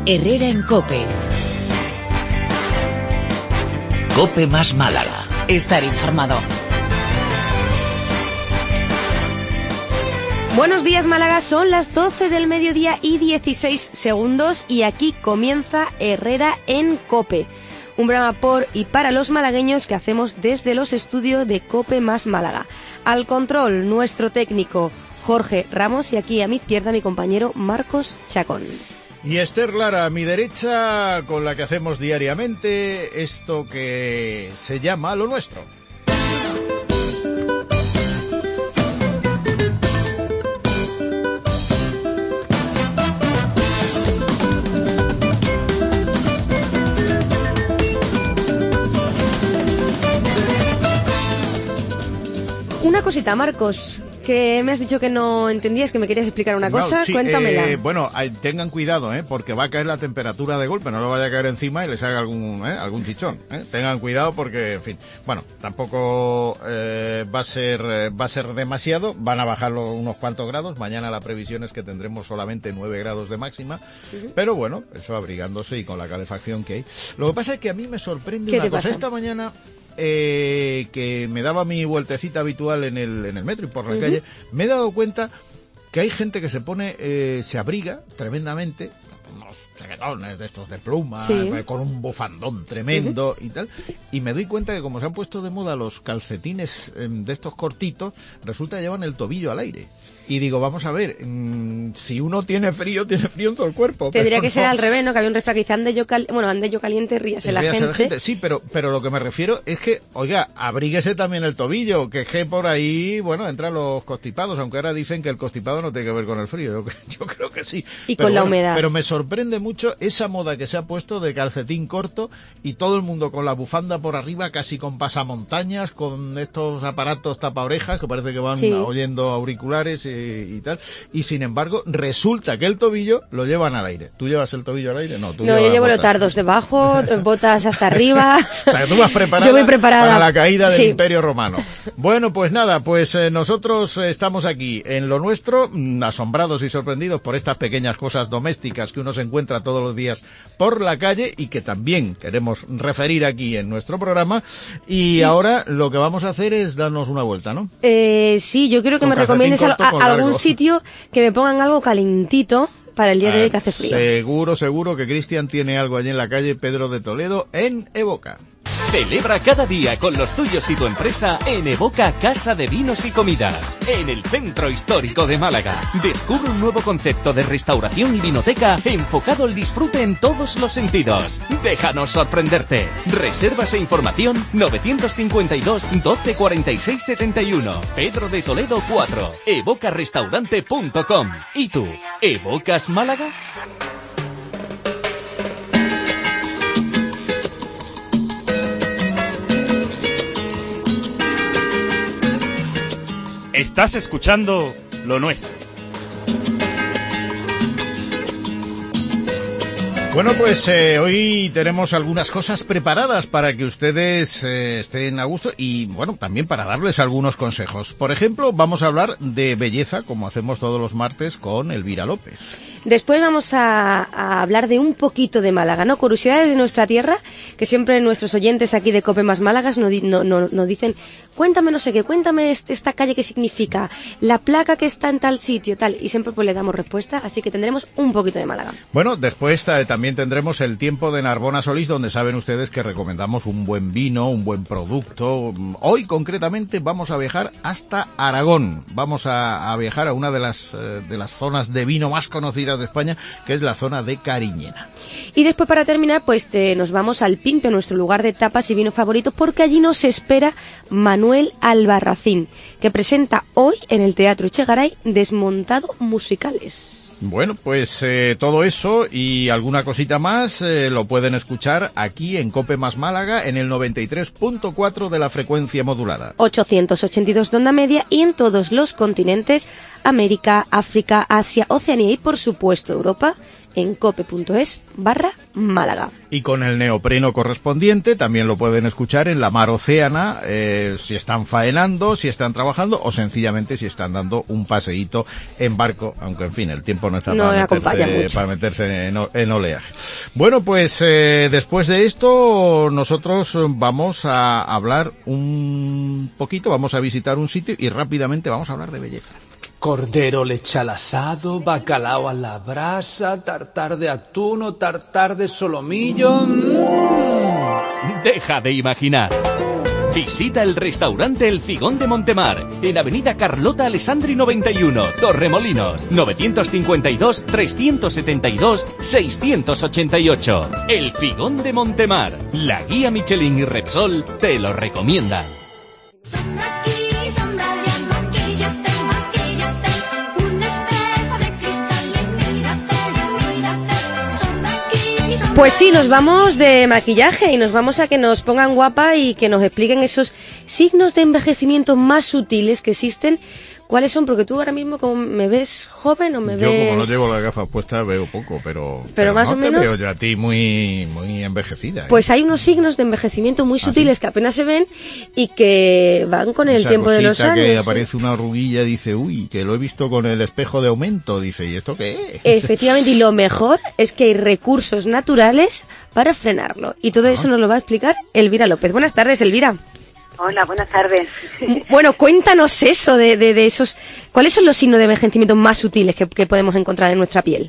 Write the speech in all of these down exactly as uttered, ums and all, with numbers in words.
Herrera en COPE. COPE más Málaga. Estar informado. Buenos días, Málaga, son las doce del mediodía y dieciséis segundos y aquí comienza Herrera en COPE, un programa por y para los malagueños que hacemos desde los estudios de COPE más Málaga. Al control, nuestro técnico Jorge Ramos y aquí a mi izquierda mi compañero Marcos Chacón. Y Esther Lara a mi derecha, con la que hacemos diariamente esto que se llama Lo Nuestro. Una cosita, Marcos, que me has dicho que no entendías, que me querías explicar una cosa, no, sí, cuéntamela. Eh, bueno, eh, tengan cuidado, ¿eh? Porque va a caer la temperatura de golpe, no le vaya a caer encima y les haga algún ¿eh? algún chichón. ¿eh? Tengan cuidado porque, en fin, bueno, tampoco eh, va a ser eh, va a ser demasiado, van a bajarlo unos cuantos grados. Mañana la previsión es que tendremos solamente nueve grados de máxima, uh-huh. Pero bueno, eso abrigándose y con la calefacción que hay. Lo que pasa es que a mí me sorprende una cosa. Pasa? Esta mañana... Eh, que me daba mi vueltecita habitual en el en el metro y por la uh-huh. calle, me he dado cuenta que hay gente que se pone, eh, se abriga tremendamente, unos chaquetones de estos de pluma, sí. con un bufandón tremendo uh-huh. y tal, y me doy cuenta que como se han puesto de moda los calcetines eh, de estos cortitos, resulta que llevan el tobillo al aire. Y digo, vamos a ver, mmm, si uno tiene frío, tiene frío en todo el cuerpo. Tendría que no. ser al revés, ¿no? Que había un refrán que dice, ande yo, cal... bueno, ande yo caliente, ríase la gente. la gente. Sí, pero pero lo que me refiero es que, oiga, abríguese también el tobillo, que es que por ahí, bueno, entran los constipados, aunque ahora dicen que el constipado no tiene que ver con el frío. Yo, yo creo que sí. Y pero con la bueno, humedad. Pero me sorprende mucho esa moda que se ha puesto de calcetín corto y todo el mundo con la bufanda por arriba, casi con pasamontañas, con estos aparatos tapaorejas que parece que van sí. oyendo auriculares y, y tal. Y sin embargo, resulta que el tobillo lo llevan al aire. ¿Tú llevas el tobillo al aire? No, tú No, yo llevo leotardos debajo, botas hasta arriba. O sea, que tú vas preparada, yo voy preparada para la caída del sí. Imperio Romano. Bueno, pues nada, pues eh, nosotros estamos aquí en Lo Nuestro, mmm, asombrados y sorprendidos por estas pequeñas cosas domésticas que uno se encuentra todos los días por la calle y que también queremos referir aquí en nuestro programa. Y sí. ahora lo que vamos a hacer es darnos una vuelta, ¿no? Eh, sí, yo quiero que con me recomiendes a, a, algún largo. sitio que me pongan algo calentito para el día de hoy que hace frío. Seguro, seguro que Cristian tiene algo allí en la calle Pedro de Toledo, en Evoca. Celebra cada día con los tuyos y tu empresa en Evoca Casa de Vinos y Comidas, en el centro histórico de Málaga. Descubre un nuevo concepto de restauración y vinoteca enfocado al disfrute en todos los sentidos. Déjanos sorprenderte. Reservas e información novecientos cincuenta y dos, doce cuarenta y seis, setenta y uno. Pedro de Toledo cuatro. evoca restaurante punto com. ¿Y tú? ¿Evocas Málaga? Estás escuchando Lo Nuestro. Bueno, pues eh, hoy tenemos algunas cosas preparadas para que ustedes eh, estén a gusto y, bueno, también para darles algunos consejos. Por ejemplo, vamos a hablar de belleza, como hacemos todos los martes con Elvira López. Después vamos a, a hablar de un poquito de Málaga, ¿no? Curiosidades de nuestra tierra, que siempre nuestros oyentes aquí de COPE más Málagas nos no, no, no dicen, cuéntame no sé qué, cuéntame este, esta calle qué significa, la placa que está en tal sitio, tal, y siempre pues le damos respuesta, así que tendremos un poquito de Málaga. Bueno, después eh, también tendremos el tiempo de Narbona Solís, donde saben ustedes que recomendamos un buen vino, un buen producto. Hoy concretamente vamos a viajar hasta Aragón, vamos a, a viajar a una de las, eh, de las zonas de vino más conocidas de España, que es la zona de Cariñena. Y después, para terminar, pues te, nos vamos al Pimpe, nuestro lugar de tapas y vino favorito, porque allí nos espera Manuel Albarracín, que presenta hoy en el Teatro Echegaray Desmontado Musicales. Bueno, pues eh, todo eso y alguna cosita más eh, lo pueden escuchar aquí en COPE más Málaga en el noventa y tres punto cuatro de la frecuencia modulada. ochocientos ochenta y dos de onda media y en todos los continentes, América, África, Asia, Oceanía y por supuesto Europa, en cope.es barra Málaga. Y con el neopreno correspondiente también lo pueden escuchar en la mar Océana, eh, si están faenando, si están trabajando o sencillamente si están dando un paseíto en barco, aunque en fin, el tiempo no está no para, meterse, para meterse en, en oleaje. Bueno, pues eh, después de esto nosotros vamos a hablar un poquito, vamos a visitar un sitio y rápidamente vamos a hablar de belleza. Cordero leche al asado, bacalao a la brasa, tartar de atún o tartar de solomillo. ¡Mmm! Deja de imaginar. Visita el restaurante El Figón de Montemar, en Avenida Carlota Alessandri noventa y uno, Torremolinos, novecientos cincuenta y dos, trescientos setenta y dos, seiscientos ochenta y ocho. El Figón de Montemar, la guía Michelin y Repsol te lo recomiendan. Pues sí, nos vamos de maquillaje y nos vamos a que nos pongan guapa y que nos expliquen esos signos de envejecimiento más sutiles que existen. ¿Cuáles son? Porque tú ahora mismo, como me ves joven o me yo, ves... Yo como no llevo las gafas puestas veo poco, pero, pero, pero más no o menos... te veo yo a ti muy, muy envejecida. ¿eh? Pues hay unos signos de envejecimiento muy sutiles, ¿sí?, que apenas se ven y que van con el Esa tiempo de los años. Que aparece una arruguilla, dice, uy, que lo he visto con el espejo de aumento, dice, ¿y esto qué es? Efectivamente, y lo mejor es que hay recursos naturales para frenarlo. Y todo eso nos lo va a explicar Elvira López. Buenas tardes, Elvira. Hola, buenas tardes. Bueno, cuéntanos eso de, de, de esos... ¿Cuáles son los signos de envejecimiento más sutiles que, que podemos encontrar en nuestra piel?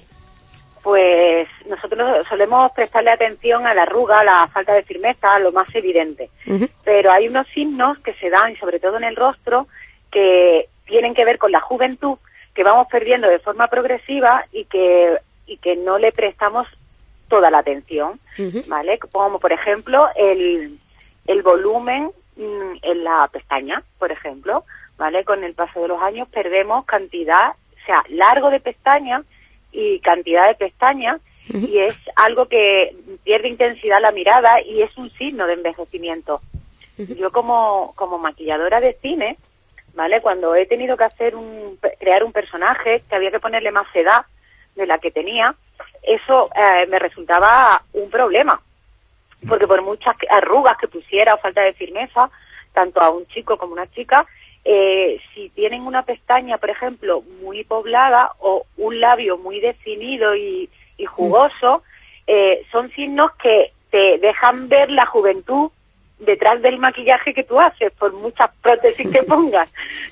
Pues nosotros solemos prestarle atención a la arruga, a la falta de firmeza, a lo más evidente. Uh-huh. Pero hay unos signos que se dan, sobre todo en el rostro, que tienen que ver con la juventud, que vamos perdiendo de forma progresiva y que, y que no le prestamos toda la atención, uh-huh. ¿vale? Como por ejemplo el, el volumen en la pestaña, por ejemplo, ¿vale? Con el paso de los años perdemos cantidad, o sea, largo de pestañas y cantidad de pestañas, uh-huh. y es algo que pierde intensidad la mirada y es un signo de envejecimiento. Uh-huh. Yo como, como maquilladora de cine, ¿vale? Cuando he tenido que hacer un, crear un personaje que había que ponerle más edad de la que tenía, eso eh, me resultaba un problema. Porque por muchas arrugas que pusiera o falta de firmeza, tanto a un chico como a una chica, eh, si tienen una pestaña, por ejemplo, muy poblada o un labio muy definido y, y jugoso, eh, son signos que te dejan ver la juventud detrás del maquillaje que tú haces, por muchas prótesis que pongas.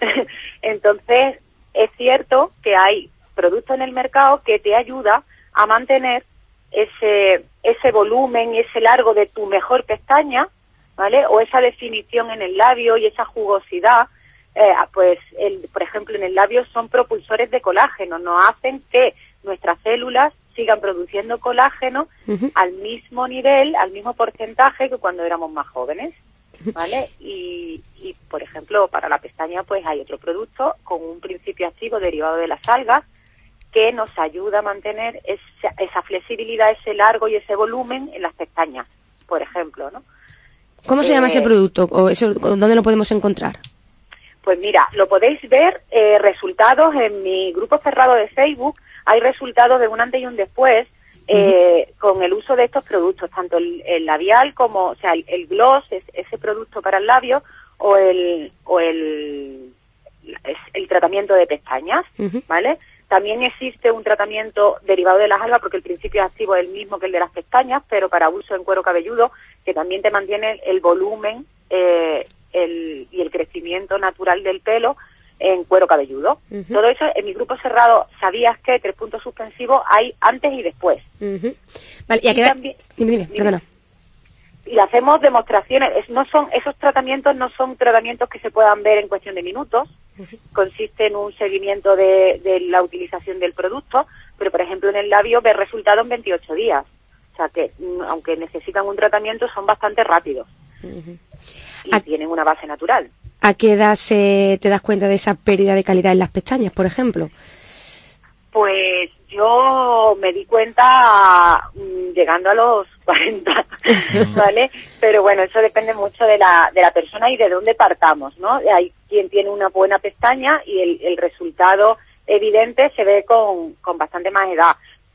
Entonces, es cierto que hay productos en el mercado que te ayuda a mantener ese ese volumen y ese largo de tu mejor pestaña, ¿vale? O esa definición en el labio y esa jugosidad, eh, pues, el, por ejemplo, en el labio son propulsores de colágeno, nos hacen que nuestras células sigan produciendo colágeno uh-huh. al mismo nivel, al mismo porcentaje que cuando éramos más jóvenes, ¿vale? Y, y, por ejemplo, para la pestaña, pues hay otro producto con un principio activo derivado de las algas, que nos ayuda a mantener esa, esa flexibilidad, ese largo y ese volumen en las pestañas, por ejemplo, ¿no? ¿Cómo se eh, llama ese producto? ¿O eso, dónde lo podemos encontrar? Pues mira, lo podéis ver, eh, resultados en mi grupo cerrado de Facebook, hay resultados de un antes y un después eh, uh-huh. con el uso de estos productos, tanto el, el labial como, o sea, el, el gloss, es, ese producto para el labio, o el, o el, el tratamiento de pestañas, uh-huh. ¿vale? También existe un tratamiento derivado de las algas, porque el principio activo es el mismo que el de las pestañas, pero para uso en cuero cabelludo, que también te mantiene el volumen eh, el, y el crecimiento natural del pelo en cuero cabelludo. Uh-huh. Todo eso en mi grupo cerrado, ¿sabías que? Tres puntos suspensivos, hay antes y después. Uh-huh. Vale, y, y queda... también, dime, dime, perdona. Y hacemos demostraciones, es, no son esos tratamientos no son tratamientos que se puedan ver en cuestión de minutos, uh-huh. consiste en un seguimiento de, de la utilización del producto, pero por ejemplo en el labio ver resultados en veintiocho días, o sea que aunque necesitan un tratamiento son bastante rápidos uh-huh. y ¿A, tienen una base natural. ¿A qué edad se, te das cuenta de esa pérdida de calidad en las pestañas, por ejemplo? Pues yo me di cuenta mmm, llegando a los cuarenta, ¿vale? Pero bueno, eso depende mucho de la de la persona y de dónde partamos, ¿no? Hay quien tiene una buena pestaña y el, el resultado evidente se ve con, con bastante más edad.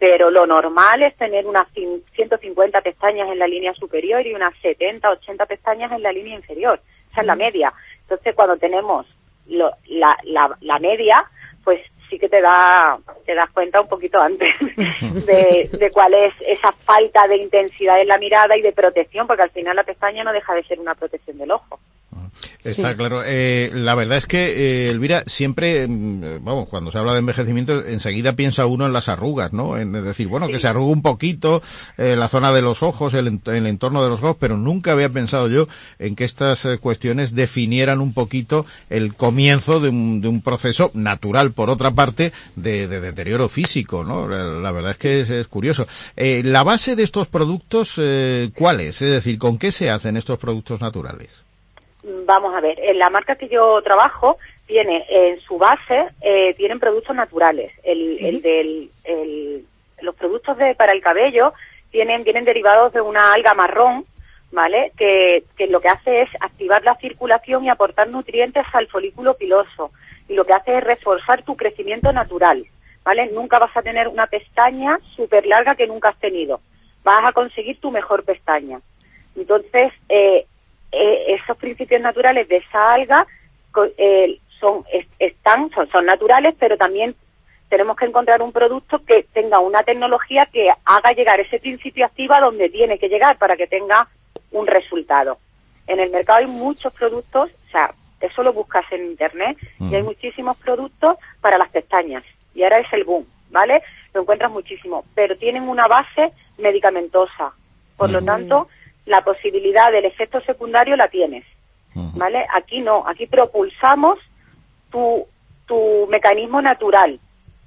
pero lo normal es tener unas ciento cincuenta pestañas en la línea superior y unas setenta, ochenta pestañas en la línea inferior. Esa es la media. Entonces, cuando tenemos lo, la, la, la media, pues sí que te da te das cuenta un poquito antes de, de cuál es esa falta de intensidad en la mirada y de protección, porque al final la pestaña no deja de ser una protección del ojo. Está Sí. claro. Eh, la verdad es que, eh, Elvira, siempre, mm, vamos, cuando se habla de envejecimiento, enseguida piensa uno en las arrugas, ¿no? En, es decir, bueno, que se arruga un poquito eh, la zona de los ojos, el, ent- el entorno de los ojos, pero nunca había pensado yo en que estas eh, cuestiones definieran un poquito el comienzo de un, de un proceso natural, por otra parte, de, de deterioro físico, ¿no? La, la verdad es que es, es curioso. Eh, la base de estos productos, eh, ¿cuál es? Es decir, ¿con qué se hacen estos productos naturales? Vamos a ver, en la marca que yo trabajo tiene en su base, eh, tienen productos naturales. El, el del, el, los productos de para el cabello tienen vienen derivados de una alga marrón, ¿vale? Que, que lo que hace es activar la circulación y aportar nutrientes al folículo piloso. Y lo que hace es reforzar tu crecimiento natural, ¿vale? Nunca vas a tener una pestaña súper larga que nunca has tenido. Vas a conseguir tu mejor pestaña. Entonces, eh, Eh, esos principios naturales de esa alga eh, son es, están son, son naturales, pero también tenemos que encontrar un producto que tenga una tecnología que haga llegar ese principio activo a donde tiene que llegar para que tenga un resultado. En el mercado hay muchos productos, o sea, eso lo buscas en internet mm. y hay muchísimos productos para las pestañas y ahora es el boom, ¿vale? Lo encuentras muchísimo, pero tienen una base medicamentosa, por mm. lo tanto la posibilidad del efecto secundario la tienes, ¿vale? Aquí no, aquí propulsamos tu, tu mecanismo natural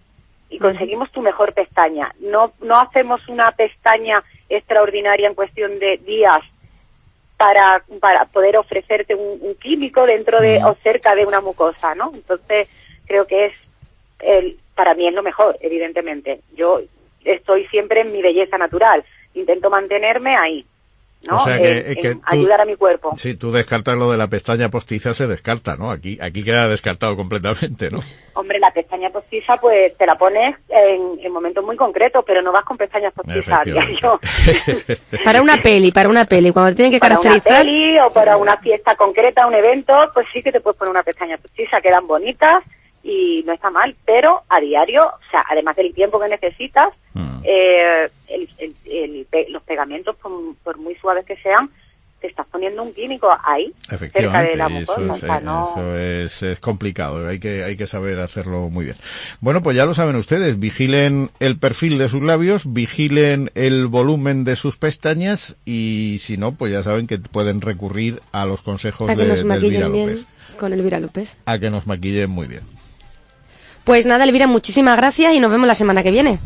y conseguimos tu mejor pestaña. No, no hacemos una pestaña extraordinaria en cuestión de días para, para poder ofrecerte un, un químico dentro de o cerca de una mucosa, ¿no? Entonces, creo que es, el, para mí es lo mejor, evidentemente. Yo estoy siempre en mi belleza natural, intento mantenerme ahí, ¿no? O sea que, en, que en tú, ayudar a mi cuerpo. Sí, tú descartas lo de la pestaña postiza, se descarta, ¿no? Aquí aquí queda descartado completamente, ¿no? Hombre, la pestaña postiza, pues te la pones en, en momentos muy concretos, pero no vas con pestañas postizas a diario. Para una peli, para una peli, cuando te tienen que para caracterizar. Para una peli o para una fiesta concreta, un evento, pues sí que te puedes poner una pestaña postiza, quedan bonitas y no está mal, pero a diario, o sea, además del tiempo que necesitas, mm. eh, el, el, el, el, los pegamentos, por, por muy suaves que sean, te estás poniendo un químico ahí, cerca de la mucosa. Eso, o sea, no... eso es, es complicado, hay que, hay que saber hacerlo muy bien. Bueno, pues ya lo saben ustedes, vigilen el perfil de sus labios, vigilen el volumen de sus pestañas y si no, pues ya saben que pueden recurrir a los consejos a que de, nos de Elvira bien López. Con Elvira López. A que nos maquillen muy bien. Pues nada, Elvira, muchísimas gracias y nos vemos la semana que viene.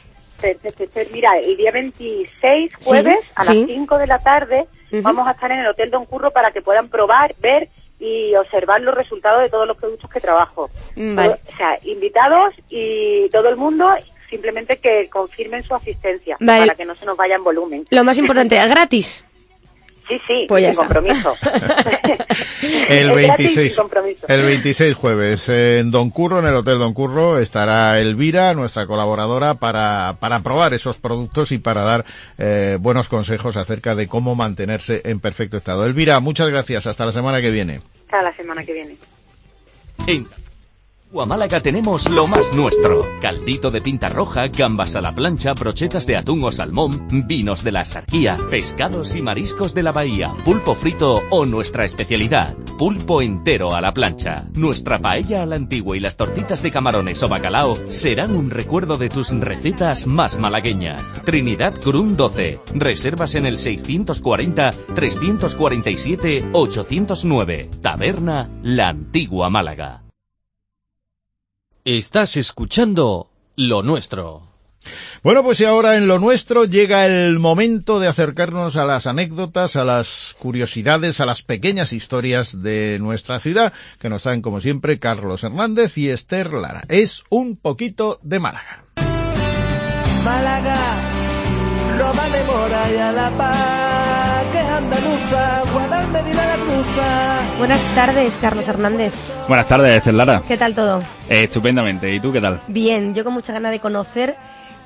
Mira, el día veintiséis, jueves, sí, a las sí. cinco de la tarde, uh-huh. vamos a estar en el Hotel Don Curro para que puedan probar, ver y observar los resultados de todos los productos que trabajo. Vale. Todo, o sea, invitados y todo el mundo, simplemente que confirmen su asistencia, vale. para que no se nos vaya en volumen. Lo más importante, ¿es gratis? Sí, sí, pues sin compromiso. el veintiséis, el veintiséis jueves en Don Curro, en el Hotel Don Curro, estará Elvira, nuestra colaboradora, para, para probar esos productos y para dar eh, buenos consejos acerca de cómo mantenerse en perfecto estado. Elvira, muchas gracias. Hasta la semana que viene. Hasta la semana que viene. En Málaga tenemos lo más nuestro. Caldito de tinta roja, gambas a la plancha, brochetas de atún o salmón, vinos de la Axarquía, pescados y mariscos de la bahía, pulpo frito o nuestra especialidad, pulpo entero a la plancha. Nuestra paella a la antigua y las tortitas de camarones o bacalao serán un recuerdo de tus recetas más malagueñas. Trinidad Curún doce. Reservas en el seiscientos cuarenta, trescientos cuarenta y siete, ochocientos nueve. Taberna La Antigua Málaga. Estás escuchando Lo Nuestro. Bueno, pues y ahora en Lo Nuestro llega el momento de acercarnos a las anécdotas, a las curiosidades, a las pequeñas historias de nuestra ciudad, que nos dan, como siempre, Carlos Hernández y Esther Lara. Es un poquito de Málaga. Málaga, Roma de Mora y a la Paz, que es andaluza, Guadalmedina la cruza. Buenas tardes, Carlos Hernández. Buenas tardes, Esther Lara. ¿Qué tal todo? Eh, estupendamente. ¿Y tú qué tal? Bien, yo con mucha ganas de conocer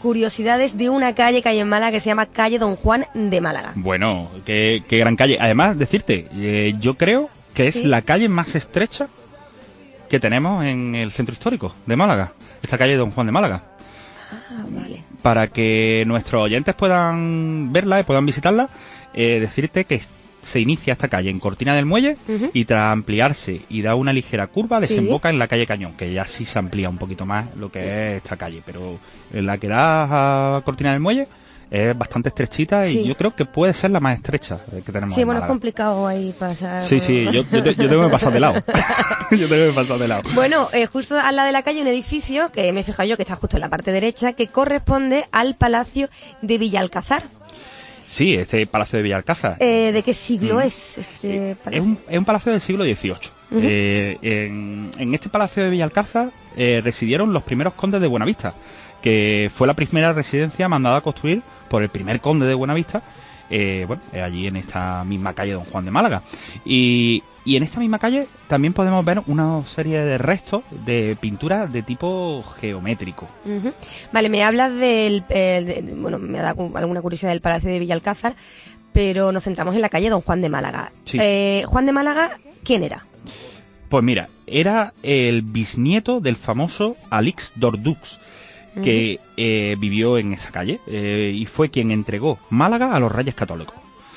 curiosidades de una calle que hay en Málaga que se llama Calle Don Juan de Málaga. Bueno, qué, qué gran calle. Además, decirte, eh, yo creo que es ¿Sí? la calle más estrecha que tenemos en el centro histórico de Málaga, esta calle Don Juan de Málaga. Ah, vale. Para que nuestros oyentes puedan verla y puedan visitarla, eh, decirte que se inicia esta calle en Cortina del Muelle uh-huh. y tras ampliarse y da una ligera curva desemboca ¿Sí? en la calle Cañón, que ya sí se amplía un poquito más lo que es esta calle, pero en la que da a Cortina del Muelle es bastante estrechita y sí. yo creo que puede ser la más estrecha que tenemos. Sí, en bueno, Málaga. Es complicado ahí pasar. Sí, sí, yo, yo, te, yo tengo que pasar de lado. yo tengo que pasar de lado. Bueno, eh, justo al lado de la calle hay un edificio que me he fijado yo que está justo en la parte derecha que corresponde al Palacio de Villalcázar. Sí, este Palacio de Villalcázar. Eh, ¿De qué siglo mm. es este palacio? Es un, es un palacio del siglo dieciocho. Uh-huh. Eh, en, en este Palacio de Villalcázar eh, residieron los primeros condes de Buenavista, que fue la primera residencia mandada a construir por el primer conde de Buenavista, eh, bueno, allí en esta misma calle Don Juan de Málaga. Y, y en esta misma calle también podemos ver una serie de restos de pinturas de tipo geométrico. Uh-huh. Vale, me hablas del, eh, de, bueno, me ha dado alguna curiosidad del Palacio de Villalcázar, pero nos centramos en la calle Don Juan de Málaga. Sí. Eh, Juan de Málaga, ¿quién era? Pues mira, era el bisnieto del famoso Alix d'Ordux, que uh-huh. eh, vivió en esa calle eh, y fue quien entregó Málaga a los Reyes Católicos.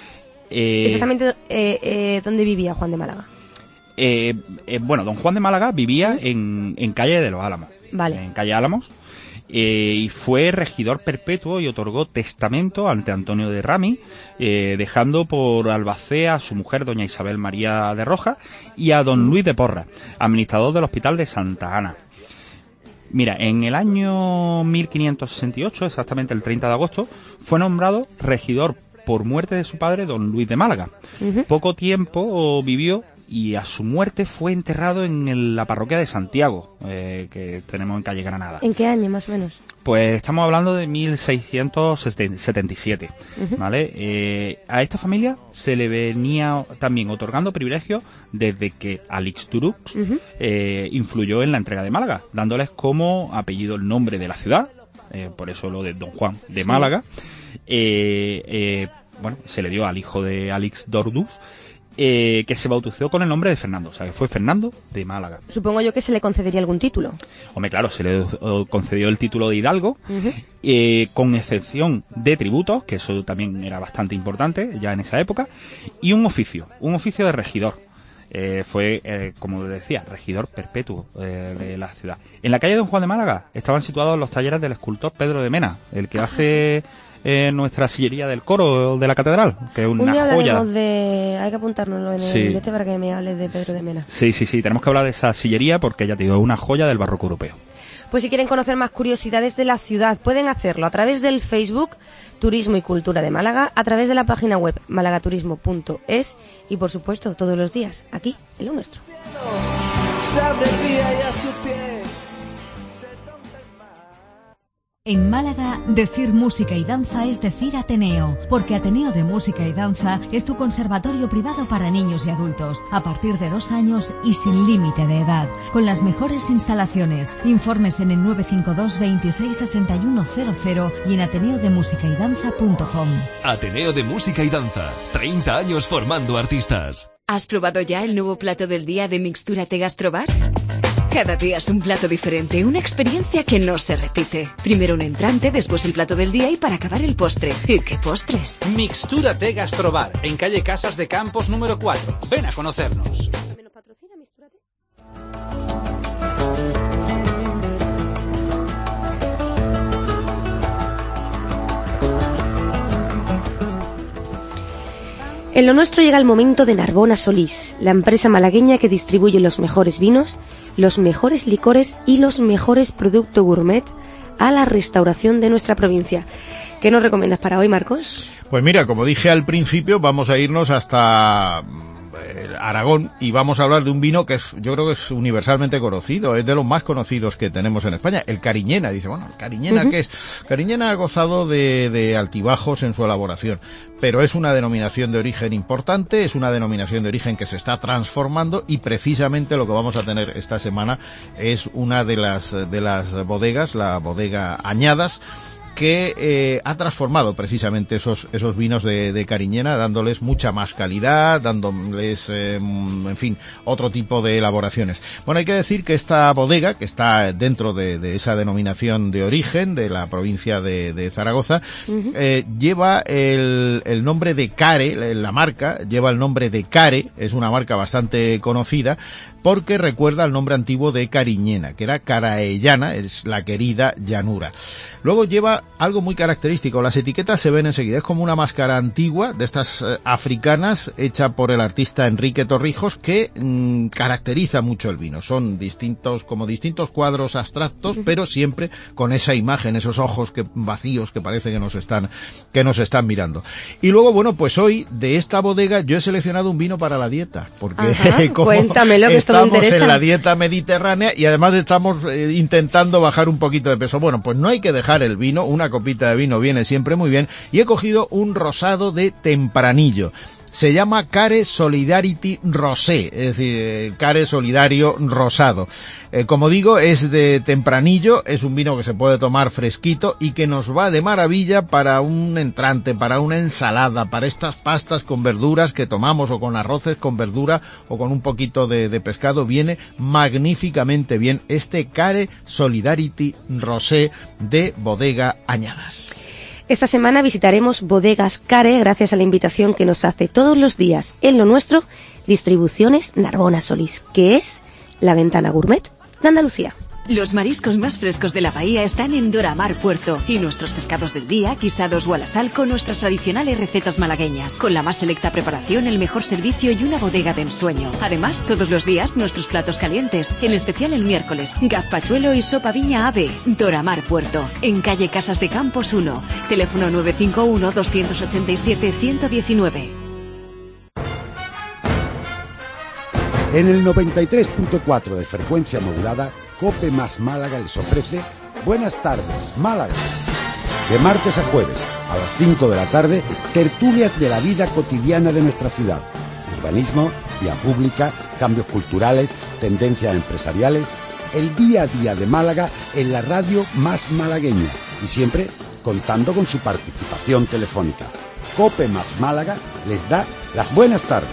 Eh, Exactamente, eh, eh, ¿dónde vivía Juan de Málaga? Eh, eh, bueno, don Juan de Málaga vivía uh-huh. en, en calle de los Álamos. Vale. En calle Álamos. Eh, y fue regidor perpetuo y otorgó testamento ante Antonio de Rami, eh, dejando por albacea a su mujer, doña Isabel María de Rojas, y a don Luis de Porra, administrador del Hospital de Santa Ana. Mira, en el año mil quinientos sesenta y ocho, exactamente el treinta de agosto, fue nombrado regidor por muerte de su padre, don Luis de Málaga. Uh-huh. Poco tiempo vivió y a su muerte fue enterrado en el, la parroquia de Santiago, eh, que tenemos en calle Granada. ¿En qué año más o menos? Pues estamos hablando de mil seiscientos setenta y siete, uh-huh. ¿vale? Eh, a esta familia se le venía también otorgando privilegios desde que Alix d'Ordux uh-huh. eh, influyó en la entrega de Málaga, dándoles como apellido el nombre de la ciudad, eh, por eso lo de Don Juan de Málaga. Eh, eh, bueno, se le dio al hijo de Alix d'Ordux, Eh, que se bautizó con el nombre de Fernando, o sea, que fue Fernando de Málaga. Supongo yo que se le concedería algún título. Hombre, claro, se le uh, concedió el título de hidalgo, uh-huh. eh, con excepción de tributos, que eso también era bastante importante ya en esa época, y un oficio, un oficio de regidor. Eh, fue, eh, como decía, regidor perpetuo eh, de la ciudad. En la calle Don Juan de Málaga estaban situados los talleres del escultor Pedro de Mena, el que ah, hace... Sí. Eh, nuestra sillería del coro de la catedral, que es una Un día joya. De... Hay que apuntárnoslo en sí. el este para que me hables de Pedro de Mena. Sí, sí, sí, tenemos que hablar de esa sillería porque ya te digo, es una joya del barroco europeo. Pues si quieren conocer más curiosidades de la ciudad, pueden hacerlo a través del Facebook Turismo y Cultura de Málaga, a través de la página web malagaturismo punto es y, por supuesto, todos los días, aquí, en lo nuestro. En Málaga, decir música y danza es decir Ateneo, porque Ateneo de Música y Danza es tu conservatorio privado para niños y adultos, a partir de dos años y sin límite de edad, con las mejores instalaciones. Informes en el nueve cinco dos veintiséis sesenta y uno cero cero y en ateneo de música y danza punto com. Ateneo de Música y Danza, treinta años formando artistas. ¿Has probado ya el nuevo plato del día de Mixtúrate Gastrobar? Cada día es un plato diferente, una experiencia que no se repite. Primero un entrante, después el plato del día y para acabar el postre. ¿Y qué postres? Mixtúrate Gastrobar, en calle Casas de Campos número cuatro. Ven a conocernos. En lo nuestro llega el momento de Narbona Solís, la empresa malagueña que distribuye los mejores vinos, los mejores licores y los mejores productos gourmet a la restauración de nuestra provincia. ¿Qué nos recomiendas para hoy, Marcos? Pues mira, como dije al principio, vamos a irnos hasta Aragón y vamos a hablar de un vino que es, yo creo que es universalmente conocido, es de los más conocidos que tenemos en España, el Cariñena. Dice, bueno, ¿el Cariñena uh-huh. qué es? Cariñena ha gozado de, de altibajos en su elaboración, pero es una denominación de origen importante, es una denominación de origen que se está transformando y precisamente lo que vamos a tener esta semana es una de las, de las bodegas, la bodega Añadas, que eh, ha transformado precisamente esos esos vinos de, de Cariñena, dándoles mucha más calidad, dándoles, eh, en fin, otro tipo de elaboraciones. Bueno, hay que decir que esta bodega, que está dentro de, de esa denominación de origen de la provincia de, de Zaragoza, uh-huh. eh, lleva el, el nombre de Care, la marca lleva el nombre de Care, es una marca bastante conocida, porque recuerda el nombre antiguo de Cariñena, que era Caraellana, es la querida llanura. Luego lleva algo muy característico, las etiquetas se ven enseguida, es como una máscara antigua de estas eh, africanas, hecha por el artista Enrique Torrijos, que mmm, caracteriza mucho el vino. Son distintos, como distintos cuadros abstractos, pero siempre con esa imagen, esos ojos que vacíos que parece que nos están, que nos están mirando. Y luego, bueno, pues hoy, de esta bodega, yo he seleccionado un vino para la dieta, porque Ajá, como cuéntamelo, que esto estamos en la dieta mediterránea y además estamos eh, intentando bajar un poquito de peso. Bueno, pues no hay que dejar el vino, una copita de vino viene siempre muy bien, y he cogido un rosado de Tempranillo. Se llama Care Solidarity Rosé, es decir, el Care Solidario Rosado. Eh, como digo, es de Tempranillo, es un vino que se puede tomar fresquito y que nos va de maravilla para un entrante, para una ensalada, para estas pastas con verduras que tomamos, o con arroces con verdura, o con un poquito de, de pescado. Viene magníficamente bien este Care Solidarity Rosé de Bodega Añadas. Esta semana visitaremos Bodegas Care gracias a la invitación que nos hace todos los días en Lo Nuestro Distribuciones Narbona Solís, que es la ventana gourmet de Andalucía. Los mariscos más frescos de la bahía están en Doramar Puerto, y nuestros pescados del día, guisados o a la sal, con nuestras tradicionales recetas malagueñas, con la más selecta preparación, el mejor servicio y una bodega de ensueño. Además, todos los días nuestros platos calientes, en especial el miércoles, gazpachuelo y sopa viña ave. Doramar Puerto, en calle Casas de Campos uno, teléfono nueve cinco uno, dos ocho siete, uno uno nueve. En el noventa y tres punto cuatro de frecuencia modulada, Cope más Málaga les ofrece Buenas tardes, Málaga. De martes a jueves, a las cinco de la tarde, tertulias de la vida cotidiana de nuestra ciudad. Urbanismo, vía pública, cambios culturales, tendencias empresariales. El día a día de Málaga en la radio más malagueña. Y siempre contando con su participación telefónica. Cope más Málaga les da las buenas tardes.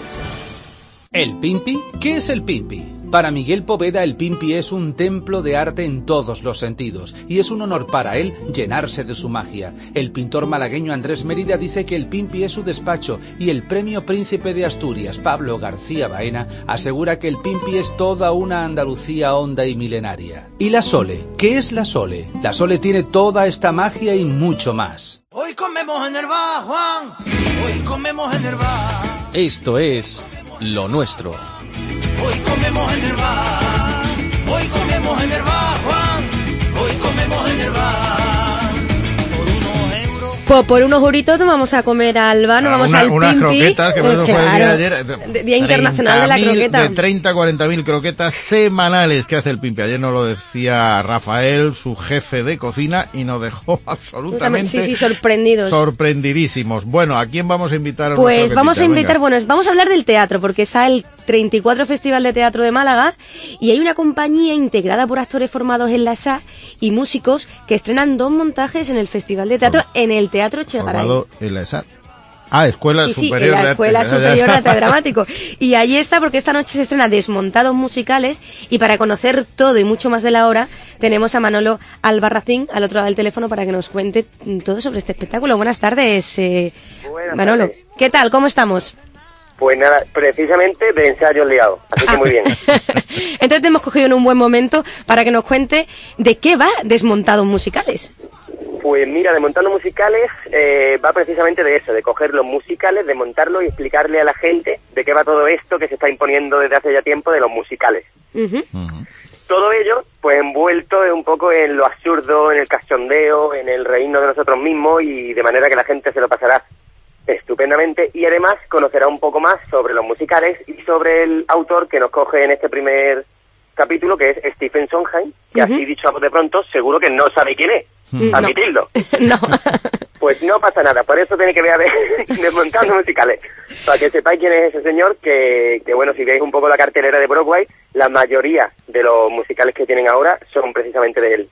¿El Pimpi? ¿Qué es el Pimpi? Para Miguel Poveda, el Pimpi es un templo de arte en todos los sentidos, y es un honor para él llenarse de su magia. El pintor malagueño Andrés Mérida dice que el Pimpi es su despacho, y el premio Príncipe de Asturias, Pablo García Baena, asegura que el Pimpi es toda una Andalucía honda y milenaria. ¿Y la Sole? ¿Qué es la Sole? La Sole tiene toda esta magia y mucho más. Hoy comemos en el bar, Juan. Hoy comemos en el bar. Esto es Lo Nuestro. Hoy comemos en el bar, hoy comemos en el bar, Juan, hoy comemos en el bar. Por unos euros. Pues por unos euritos nos vamos a comer al bar, nos ah, vamos una, al unas Pimpi. croquetas, que pues fue claro, el día de ayer. Día Internacional de la Croqueta. De treinta a cuarenta mil croquetas semanales que hace el Pimpi. Ayer nos lo decía Rafael, su jefe de cocina, y nos dejó absolutamente sí, sí, sorprendidos. sorprendidísimos. Bueno, ¿a quién vamos a invitar? A pues vamos a invitar, Venga. bueno, vamos a hablar del teatro, porque está el treinta y cuatro Festival de Teatro de Málaga, y hay una compañía integrada por actores formados en la S A y músicos que estrenan dos montajes en el Festival de Teatro, en el Teatro Echegaray. Formado en la S A. Ah, Escuela sí, Superior sí, en la de Escuela Arte. Superior de Arte Dramático. Y allí está, porque esta noche se estrena Desmontados Musicales, y para conocer todo y mucho más de la obra tenemos a Manolo Albarracín al otro lado del teléfono para que nos cuente todo sobre este espectáculo. Buenas tardes, eh, Buenas Manolo. tardes. ¿Qué tal? ¿Cómo estamos? Pues nada, precisamente de ensayos liados, así que muy bien. Entonces te hemos cogido en un buen momento para que nos cuente de qué va Desmontados Musicales. Pues mira, Desmontando Musicales eh, va precisamente de eso, de coger los musicales, de montarlos y explicarle a la gente de qué va todo esto que se está imponiendo desde hace ya tiempo de los musicales. Uh-huh. Uh-huh. Todo ello, pues envuelto un poco en lo absurdo, en el cachondeo, en el reírnos de nosotros mismos, y de manera que la gente se lo pasará estupendamente, y además conocerá un poco más sobre los musicales y sobre el autor que nos coge en este primer capítulo, que es Stephen Sondheim, que uh-huh. así dicho a voz de pronto, seguro que no sabe quién es. Mm. Admitidlo. No. Pues no pasa nada, por eso tenéis que ver a ver Desmontando Musicales, para que sepáis quién es ese señor, que, que bueno, si veis un poco la cartelera de Broadway, la mayoría de los musicales que tienen ahora son precisamente de él.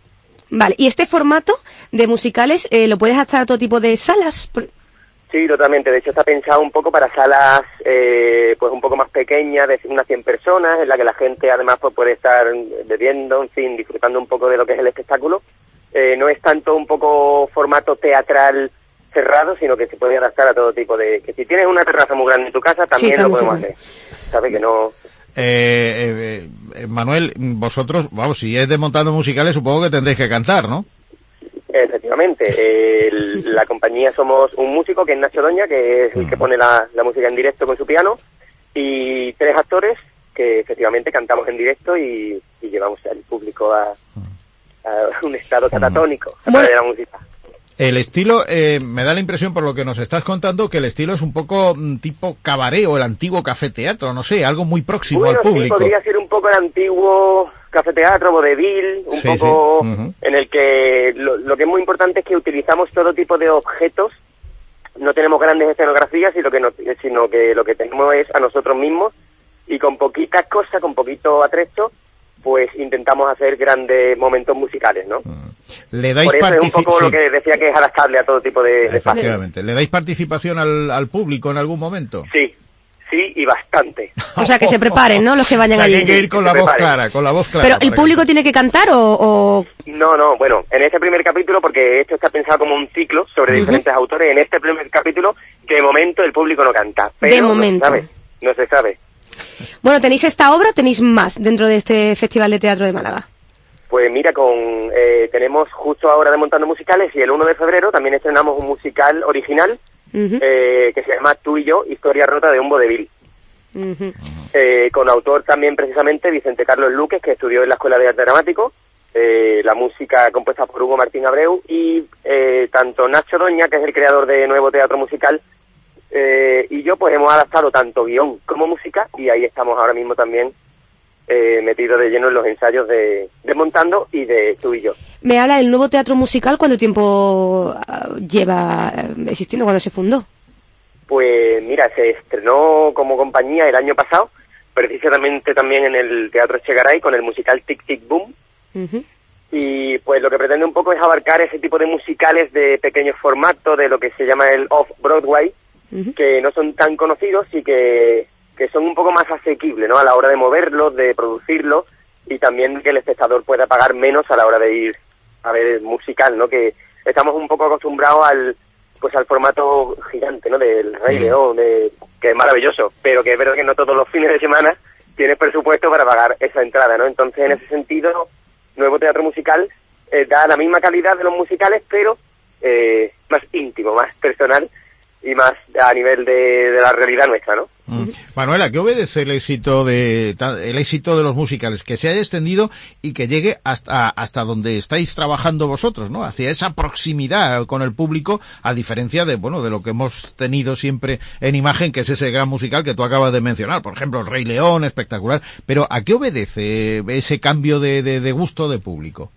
Vale, ¿y este formato de musicales eh, lo puedes adaptar a todo tipo de salas? Sí, totalmente. De hecho, está pensado un poco para salas eh, pues un poco más pequeñas, de unas cien personas, en la que la gente además pues, puede estar bebiendo, en fin, disfrutando un poco de lo que es el espectáculo. Eh, no es tanto un poco formato teatral cerrado, sino que se puede adaptar a todo tipo de... Que si tienes una terraza muy grande en tu casa, también, sí, también lo podemos hacer. ¿Sabes? Que no... Eh, eh, Manuel, vosotros, vamos, si es de montando musicales, supongo que tendréis que cantar, ¿no? Efectivamente, eh, el, la compañía somos un músico que es Nacho Doña, que es el que pone la, la música en directo con su piano, y tres actores que efectivamente cantamos en directo y, y llevamos al público a, a un estado catatónico a través de la música. El estilo, eh, me da la impresión por lo que nos estás contando que el estilo es un poco mm, tipo cabaret o el antiguo café teatro, no sé, algo muy próximo bueno, al público. Sí, podría ser un poco el antiguo café teatro, vodevil, un sí, poco sí. Uh-huh. En el que lo, lo que es muy importante es que utilizamos todo tipo de objetos, no tenemos grandes escenografías, sino que, no, sino que lo que tenemos es a nosotros mismos y con poquitas cosas, con poquito atrecho, pues intentamos hacer grandes momentos musicales, ¿no? ¿Le dais Por eso partici- es un poco sí. lo que decía que es adaptable a todo tipo de, de Efectivamente. ¿Le dais participación al, al público en algún momento? Sí, sí y bastante. O sea, que se preparen, ¿no? Los que vayan o sea, allí. que hay que ir con la voz clara, con la voz clara. ¿Pero el público tiene que cantar o...? o... No, no, bueno, en este primer capítulo, porque esto está pensado como un ciclo sobre uh-huh. diferentes autores, en este primer capítulo, de momento el público no canta. Pero de momento. No se sabe, no se sabe. Bueno, ¿tenéis esta obra o tenéis más dentro de este Festival de Teatro de Málaga? Pues mira, con eh, tenemos justo ahora de Montando Musicales y el uno de febrero también estrenamos un musical original uh-huh. eh, que se llama Tú y yo, Historia rota de un vodevil. Uh-huh. Eh, con autor también precisamente Vicente Carlos Luques, que estudió en la Escuela de Arte Dramático, eh, la música compuesta por Hugo Martín Abreu y eh, tanto Nacho Doña, que es el creador de Nuevo Teatro Musical, Eh, y yo pues hemos adaptado tanto guión como música y ahí estamos ahora mismo también eh, metidos de lleno en los ensayos de, de Montando y de Tú y yo. Me habla del Nuevo Teatro Musical, ¿cuánto tiempo uh, lleva existiendo, cuando se fundó? Pues mira, se estrenó como compañía el año pasado, precisamente también en el Teatro Echegaray con el musical Tic Tic Boom. Uh-huh. Y pues lo que pretende un poco es abarcar ese tipo de musicales de pequeño formato, de lo que se llama el Off-Broadway, uh-huh. que no son tan conocidos y que, que son un poco más asequibles, ¿no? A la hora de moverlos, de producirlos y también que el espectador pueda pagar menos a la hora de ir a ver el musical, ¿no? Que estamos un poco acostumbrados al pues al formato gigante, ¿no? Del Rey uh-huh. León, de, que es maravilloso, pero que es verdad que no todos los fines de semana tienes presupuesto para pagar esa entrada, ¿no? Entonces, en ese sentido, Nuevo Teatro Musical eh, da la misma calidad de los musicales, pero eh, más íntimo, más personal y más a nivel de, de la realidad nuestra, ¿no? Mm. Manuela, ¿qué obedece el éxito de el éxito de los musicales? Que se haya extendido y que llegue hasta hasta donde estáis trabajando vosotros, ¿no? Hacia esa proximidad con el público, a diferencia de, bueno, de lo que hemos tenido siempre en imagen, que es ese gran musical que tú acabas de mencionar, por ejemplo, El Rey León, espectacular. Pero ¿a qué obedece ese cambio de, de, de gusto de público?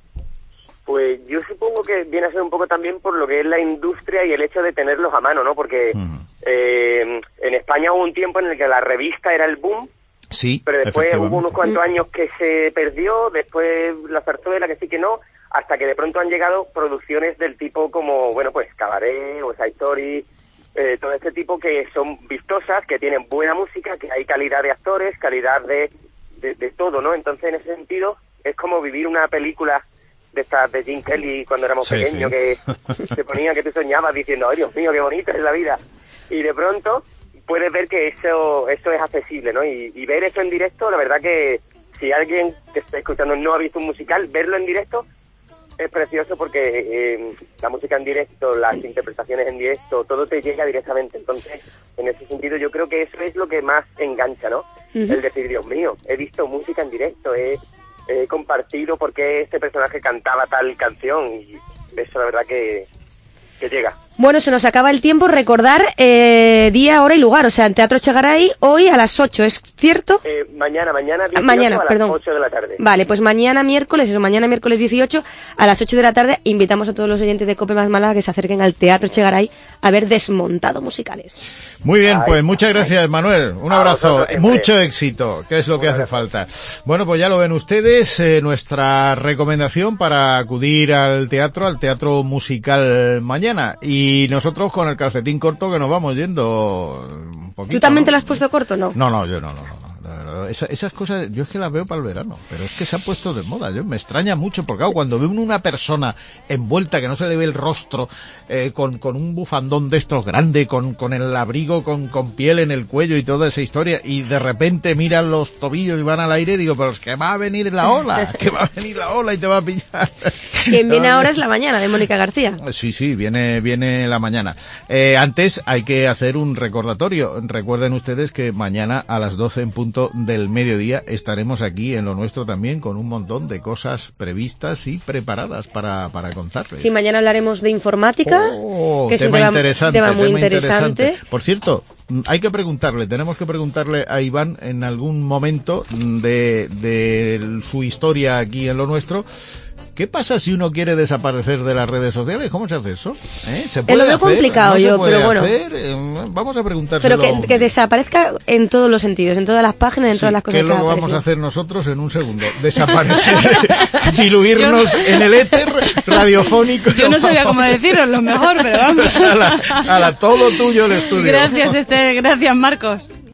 Pues yo supongo que viene a ser un poco también por lo que es la industria y el hecho de tenerlos a mano, ¿no? Porque uh-huh. eh, en España hubo un tiempo en el que la revista era el boom, sí, pero después hubo unos cuantos años que se perdió, después la zarzuela, que sí que no, hasta que de pronto han llegado producciones del tipo como, bueno, pues Cabaret o Side Story, eh, todo este tipo que son vistosas, que tienen buena música, que hay calidad de actores, calidad de, de, de todo, ¿no? Entonces, en ese sentido, es como vivir una película de estas de Jim Kelly cuando éramos sí, pequeños, sí. que se ponía que tú soñabas diciendo, ay Dios mío, qué bonita es la vida. Y de pronto puedes ver que eso eso es accesible, ¿no? Y, y ver eso en directo, la verdad que si alguien que está escuchando no ha visto un musical, verlo en directo es precioso porque eh, la música en directo, las interpretaciones en directo, todo te llega directamente. Entonces, en ese sentido, yo creo que eso es lo que más engancha, ¿no? Uh-huh. El decir, Dios mío, he visto música en directo, he... he compartido por qué este personaje cantaba tal canción y eso la verdad que, que llega. Bueno, se nos acaba el tiempo. Recordar eh, día, hora y lugar. O sea, en Teatro Echegaray, hoy a las ocho, ¿es cierto? Eh, mañana, mañana dieciocho mañana, a perdón. las ocho de la tarde. Vale, pues mañana miércoles, eso, mañana miércoles dieciocho a las ocho de la tarde, invitamos a todos los oyentes de Cope Más Málaga que se acerquen al Teatro Echegaray a ver Desmontado Musicales. Muy bien, Ay, pues muchas gracias, Manuel. Un A abrazo, vosotros siempre. mucho éxito, que es lo que hace falta. Bueno, pues ya lo ven ustedes, eh, nuestra recomendación para acudir al teatro, al teatro musical mañana. Y nosotros con el calcetín corto que nos vamos yendo un poquito. ¿Tú también ¿no? te lo has puesto corto, no? No, no, yo no, no, no. no. Esa, esas cosas, yo es que las veo para el verano, pero es que se han puesto de moda. Yo me extraña mucho, porque claro, cuando ve uno una persona envuelta, que no se le ve el rostro, eh, con, con un bufandón de estos grande, con, con el abrigo, con, con piel en el cuello y toda esa historia, y de repente miran los tobillos y van al aire, digo, pero es que va a venir la ola, que va a venir la ola y te va a pillar. Quien viene ahora es La Mañana, de Mónica García. Sí, sí, viene, viene la mañana. Eh, antes hay que hacer un recordatorio. Recuerden ustedes que mañana a las doce en punto del mediodía estaremos aquí en Lo Nuestro también con un montón de cosas previstas y preparadas para, para contarles. Sí, mañana hablaremos de informática, Oh, que es un tema tema, interesante, tema muy tema interesante. interesante. Por cierto, hay que preguntarle, tenemos que preguntarle a Iván en algún momento de, de su historia aquí en Lo Nuestro. ¿Qué pasa si uno quiere desaparecer de las redes sociales? ¿Cómo se hace eso? ¿Eh? ¿Se puede Es lo veo hacer? complicado ¿No se yo, puede pero bueno. hacer? Eh, Vamos a preguntárselo. Pero que, que desaparezca en todos los sentidos, en todas las páginas, en Sí, todas las cosas ¿qué es lo que que vamos aparecen. a hacer nosotros en un segundo? Desaparecer, diluirnos en el éter radiofónico. Yo no sabía cómo decirlo, lo mejor, pero vamos. A la, a la todo tuyo el estudio. Gracias, este, gracias, Marcos.